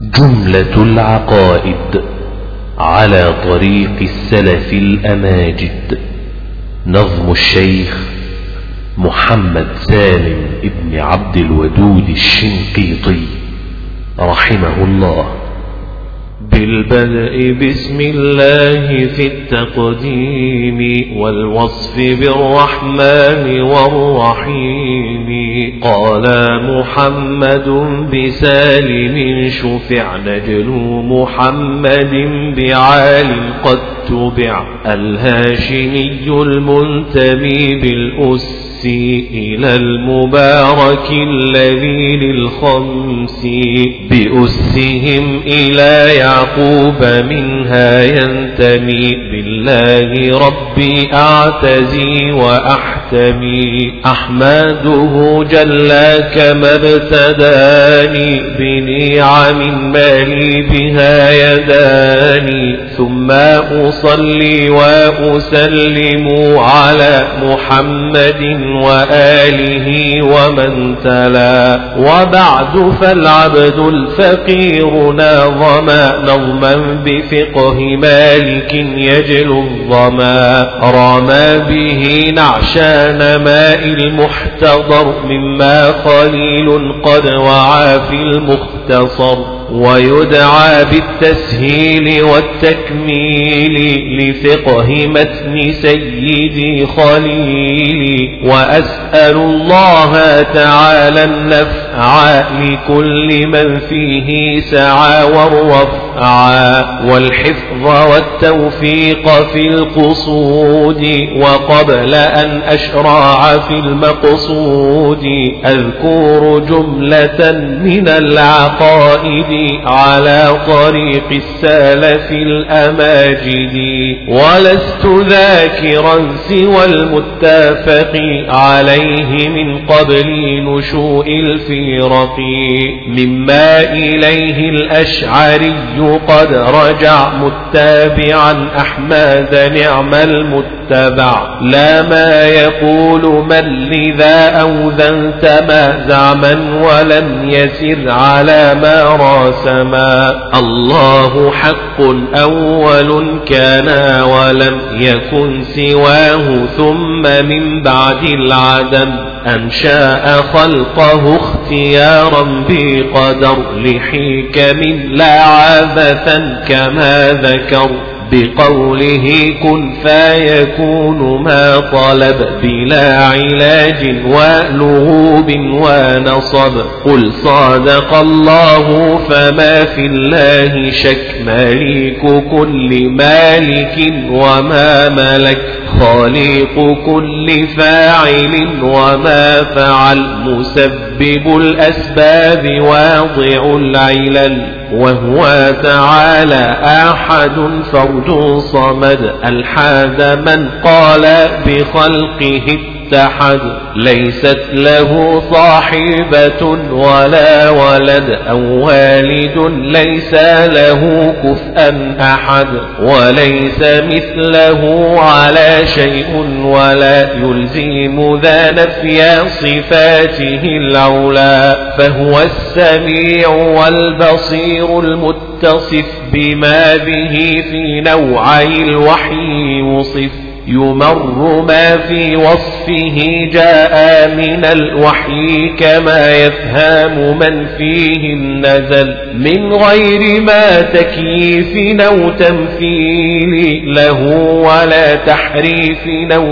جملة العقائد على طريق السلف الأماجد. نظم الشيخ محمد سالم ابن عبد الودود الشنقيطي رحمه الله. بالبدء بسم الله في التقديم والوصف بالرحمن والرحيم. قال محمد بسالم شفع نجل محمد بعال قد تبع الهاشمي المنتمي بالأس إلى المبارك الذي للخمس بأسهم إلى يعقوب منها ينتمي بالله ربي أعتزي وأحتمي أحمده جل كما ابتداني بنعم مالي بها يداني ثم أصلي وأسلم على محمد وآله ومن تلا. وبعد فالعبد الفقير ناظما نظما بفقه مالك يجلو الظما رمى به نعشان ماء المحتضر مما خليل قد وعى في المختصر ويدعى بالتسهيل والتكميل لفقه متن سيدي خليلي. وأسأل الله تعالى النفع لكل من فيه سعى والرفع والحفظ والتوفيق في القصود. وقبل أن أشرع في المقصود أذكر جملة من العقائد على طريق السلف الأماجد. ولست ذاكرا سوى المتفق عليه من قبل نشوء الفرق مما إليه الأشعري قد رجع متابعا أحمد نعم المتبع. لا ما يقول من لذا أوذنت ما زعما ولم يسر على ما راسما. الله حق أول كان ولم يكن سواه ثم من بعد العدم أنشأ خلقه اختيارا بقدر لحكم لا عبثا كما ذكر بقوله كن فيكون ما طلب بلا علاج ولغوب ونصب. قل صادق الله فما في الله شك مليك كل مالك وما ملك خالق كل فاعل وما فعل مسبب الأسباب واضع العلل وهو تعالى أحد فرد صمد الحاد من قال بخلقه اتحد. ليست له صاحبة ولا ولد أو والد ليس له كفءا أحد وليس مثله على شيء ولا يلزم ذا نفي صفاته العلا. فهو السميع والبصير المتصف بما به في نوعي الوحي وصف. يمر ما في وصفه جاء من الوحي كما يفهم من فيه نزل من غير ما تكييف أو تمثيل له ولا تحريف أو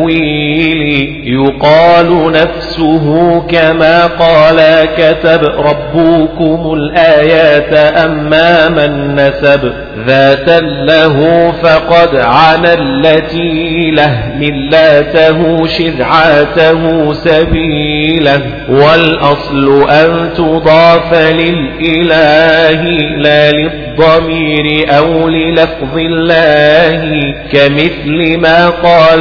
تأويل. يقال نفسه كما قال كتب ربكم الآيات أما من نسب ذاتا له فقد عن التي له ملته شرعته سبيله. والأصل أن تضاف للإله لا للضمير أو للفظ الله كمثل ما قال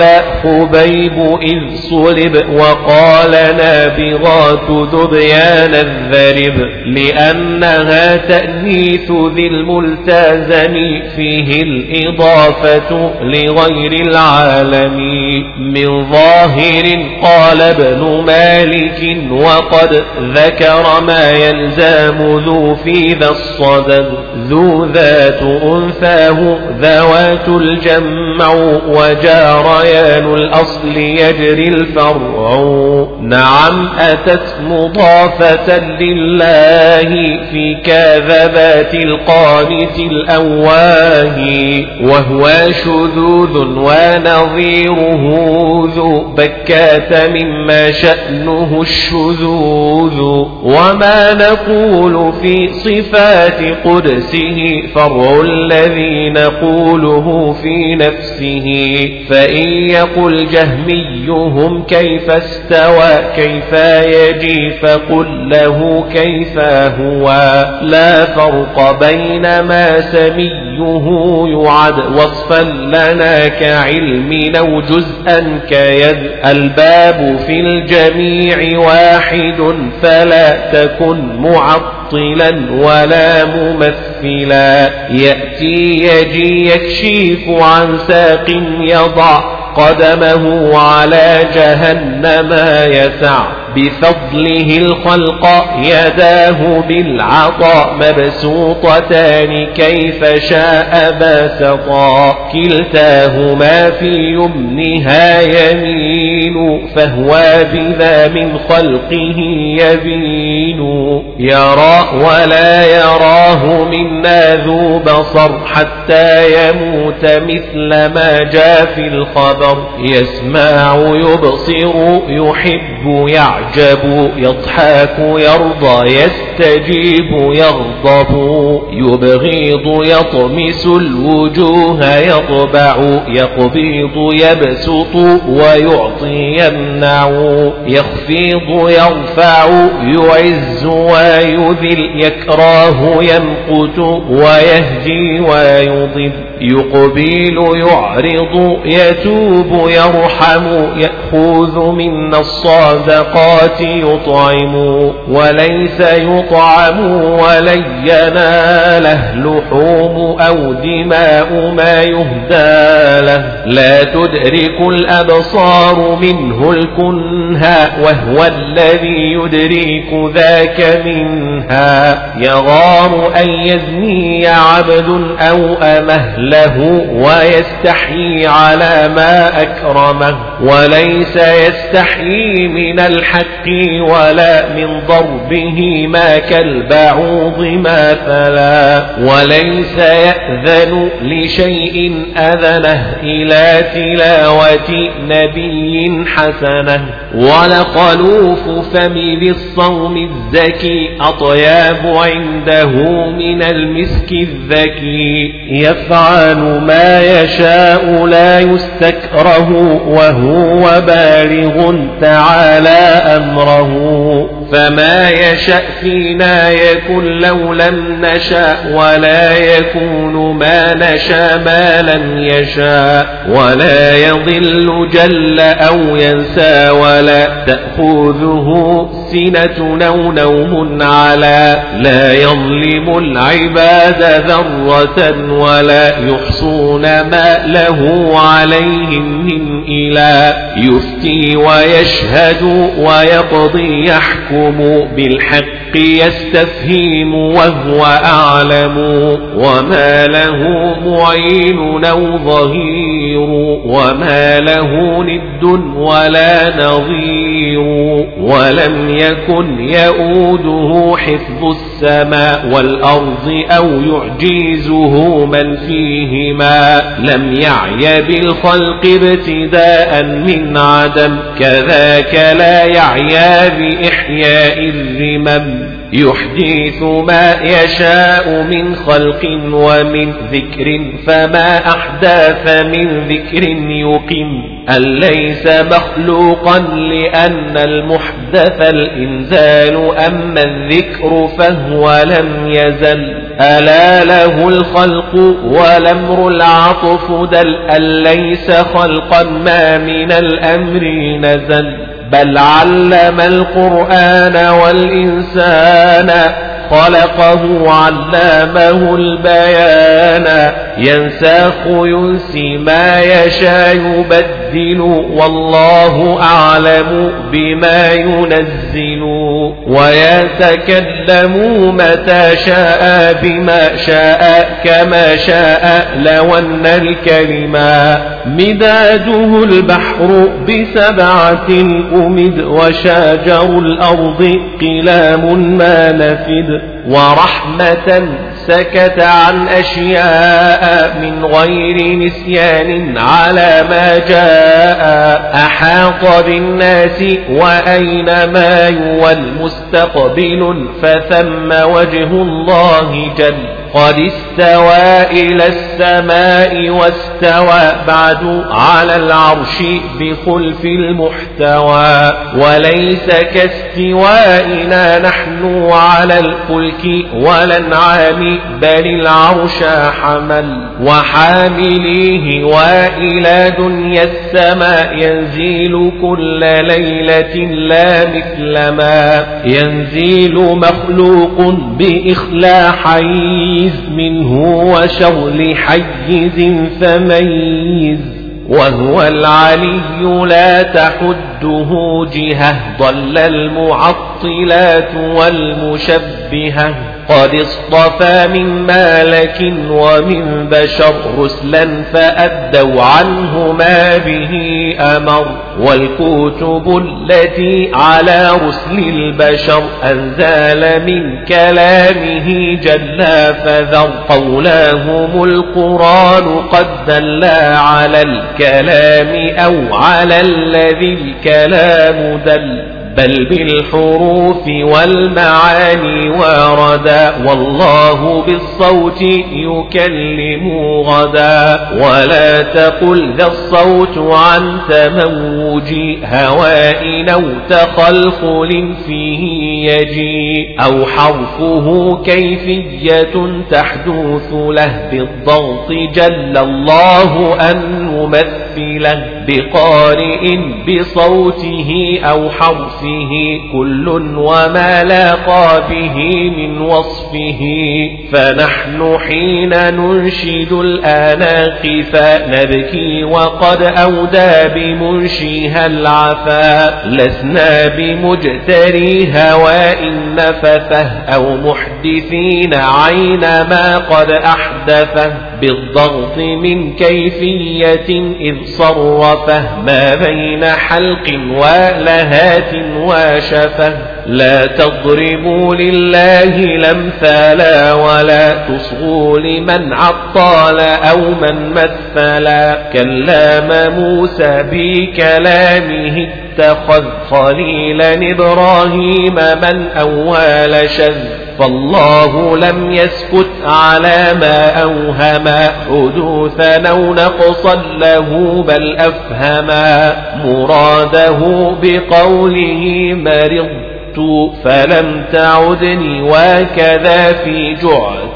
خبيب إذ صلب وقال نابغات ذبيان الذرب لأنها تأنيث ذي الملتزم الثاني فيه الإضافة لغير العالم من ظاهر قال ابن مالك وقد ذكر ما يلزم ذو في ذا الصدد ذو ذات أنثاه ذوات الجمع وجاريان الأصل يجري الفرع نعم أتت مضافة لله في كذبات القانت الأواه وهو شذوذ ونظيره ذو بكات مما شأنه الشذوذ وما نقول في صفات قدسه فرع الذي نقوله في نفسه فإن يقل جهميهم كيف استوى كيف يجي فقل له كيف هو لا فرق بين ما سميه يعد وصفا لنا كعلم أو جزءا كيد الباب في الجميع واحد فلا تكن معطلا ولا ممثلا يأتي يجي يكشف عن ساق يضع قدمه على جهنم يسع بفضله الخلق يداه بالعطاء مبسوطتان كيف شاء باسطا كلتاهما في يمنها يمين فهو بذا من خلقه يبين يرى ولا يراه منا ذو بصر حتى يموت مثل ما جاء في الخبر يسمع يبصر يحب يعجب يضحك يرضى يستجيب يغضب يبغض يطمس الوجوه يطبع يقبض يبسط ويعطي يمنع يخفض يرفع يعز ويذل يكره يمقت ويهدي ويضل يقبل يعرض يتوب يرحم يأخذ منا الصادقات يطعم وليس يطعم ولن يناله لحوم أو دماء ما يهدى له لا تدرك الأبصار منه الكنها وهو الذي يدرك ذاك منها يغار أن يزني عبد أو أمه له ويستحيي على ما أكرمه وليس يستحيي من الحق ولا من ضربه ما كالبعوض مثلا وليس يأذن لشيء أذنه إلى تلاوة نبي حسنه ولخلوف فم بالصوم الزكي أطياب عنده من المسك الذكي يفعل ما يشاء لا يستكره وهو بالغ تعالى أمره فما يشاء فينا يكن لو لم نشاء ولا يكون ما نشاء ما لم يشاء ولا يضل جل أو ينسى ولا تأخذه سنة أو نوم على لا يظلم العباد ذرة ولا يحصون ما له عليهم من إله يفتي ويشهد ويقضي يحكم بالحق يستفهم وهو أعلم وما له معين أو ظهير وما له ند ولا نظير ولم يكن يؤوده حفظ السماء والأرض أو يعجزه من فيهما لم يعي بالخلق ابتداء من عدم كذاك لا يعيا بإحياء الرمم يحدث ما يشاء من خلق ومن ذكر فما أحداث من ذكر يقم أن ليس مخلوقا لأن المحدث الإنزال أما الذكر فهو لم يزل ألا له الخلق والأمر العطف دل أن ليس خلقا ما من الأمر نزل بل علم القرآن والإنسان خلقه علامه البيان ينسخ ينسي ما يشاء يبدل والله أعلم بما ينزل ويتكلم متى شاء بما شاء كما شاء لو أن الكلمة مداده البحر بسبعة أمد وشاجر الأرض قلام ما نفد ورحمة سكت عن أشياء من غير نسيان على ما جاء أحاط بالناس وأينما يولى مستقبل فثم وجه الله جل قد استوى إلى السماء واستوى بعد على العرش بخلف المحتوى وليس كاستوائنا نحن على الفلك والأنعام بل العرش حمل وحامليه وإلى دنيا السماء ينزل كل ليلة لا مثل ما ينزل مخلوق بإخلاء حيز منه وشغل حيز فميز وهو العلي لا تحده جهة ضل المعطلات والمشبهة قد اصطفى من مالك ومن بشر رسلا فأدوا عنه ما به أمر والكتب التي على رسل البشر أنزل من كلامه جل فذر قولاهم القرآن قد دل على الكلام أو على الذي الكلام دل بل بالحروف والمعاني وردا والله بالصوت يكلم غدا ولا تقل ذا الصوت عن تموج هواء أو تخلخل فيه يجي أو حرفه كيفية تحدث له بالضغط جل الله أن نمثله بقارئ بصوته أو حرفه كل وما لاقى به من وصفه فنحن حين ننشد الآناقف نبكي وقد أودى بمنشيها العفا لسنا بمجتري هواء نفثه أو محدثين عين ما قد أحدثه بالضغط من كيفية إذ صرفه ما بين حلق ولهات وشفه لا تضربوا لله الأمثال ولا تصغوا لمن عطال أو من مثلا كلام موسى بكلامه اتخذ خليلا إبراهيم من أول شذ فالله لم يسكت على ما أوهما حدوثا أو نقصا له بل أفهما مراده بقوله مرضت فلم تعدني وكذا في جعت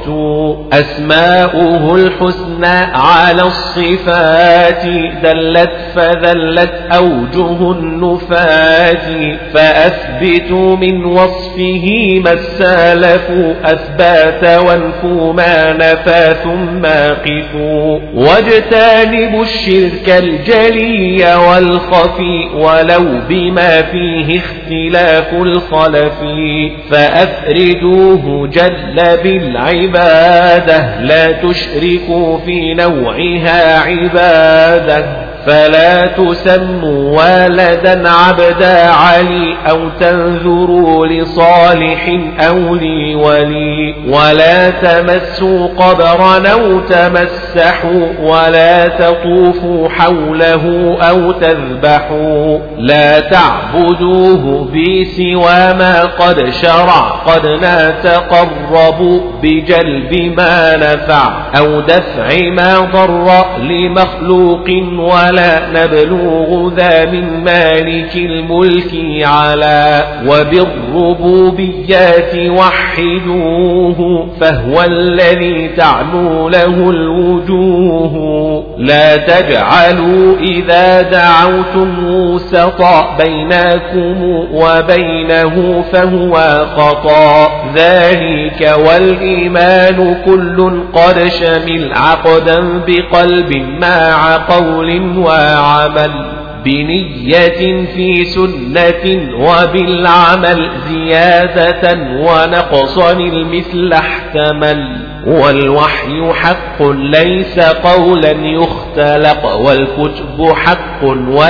أسماؤه الحسنى على الصفات دلت فذلت أوجه النفات فأثبتوا من وصفه ما السالف أثبات وانفوا ما نفى ثم قفوا واجتنبوا الشرك الجلي والخفي ولو بما فيه اختلاف الخلف فأفردوه جل بالعبادة لا تشركوا في نوعها عبادة فلا تسموا ولدا عبدا علي أو تنذروا لصالح أو لولي ولا تمسوا قبرا أو تمسحوا ولا تطوفوا حوله أو تذبحوا لا تعبدوه بسوى ما قد شرع قد نتقرب بجلب ما نفع أو دفع ما ضر لمخلوق على نبلغ ذا من مالك الملك على وبالربوبيات وحدوه فهو الذي تعلو له الوجوه لا تجعلوا إذا دعوتم وسطا بينكم وبينه فهو خطا ذلك والإيمان كل قد شمل عقدا بقلب مع قول وعمل بنية في سنة وبالعمل زيادة ونقصا المثل احتمل والوحي حق ليس قولا يختلق والكتب حق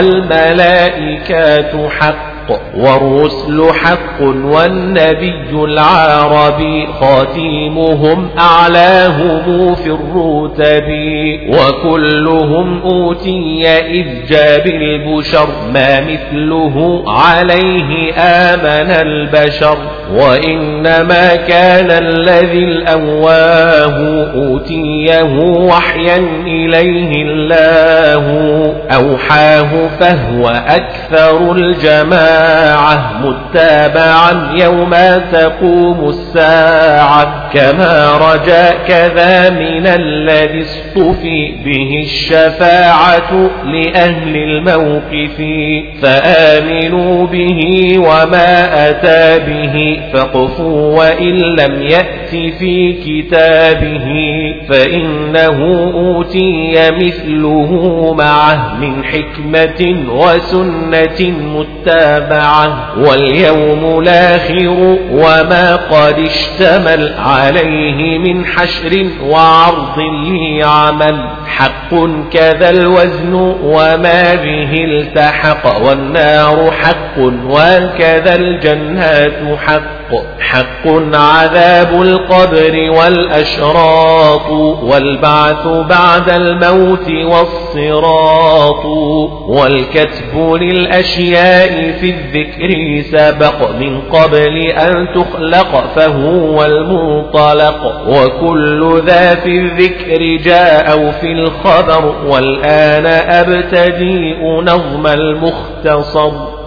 والملائكات حق والرسل حق والنبي العربي خاتمهم أعلاهم في الرتب وكلهم أوتي إذ جاء بالبشر ما مثله عليه آمن البشر وإنما كان الذي الأواه أوتيه وحيا إليه الله أوحاه فهو أكثر الجماعة متابعا يوم تقوم الساعة كما رجا كذا من الذي اصطفي به الشفاعة لأهل الموقف فآمنوا به وما أتى به فاقفوا وإن لم يأت في كتابه فإنه أوتي مثله معه من حكمة وسنة متابعة واليوم الآخر وما قد اشتمل عليه من حشر وعرض لعمل حق كذا الوزن وما به التحق والنار حق وكذا الجنات حق عذاب القبر والأشراط والبعث بعد الموت والصراط والكتب للأشياء في الذكر سبق من قبل أن تخلق فهو المنطلق وكل ذا في الذكر جاء في الخبر والآن أبتدئ نظم المختصر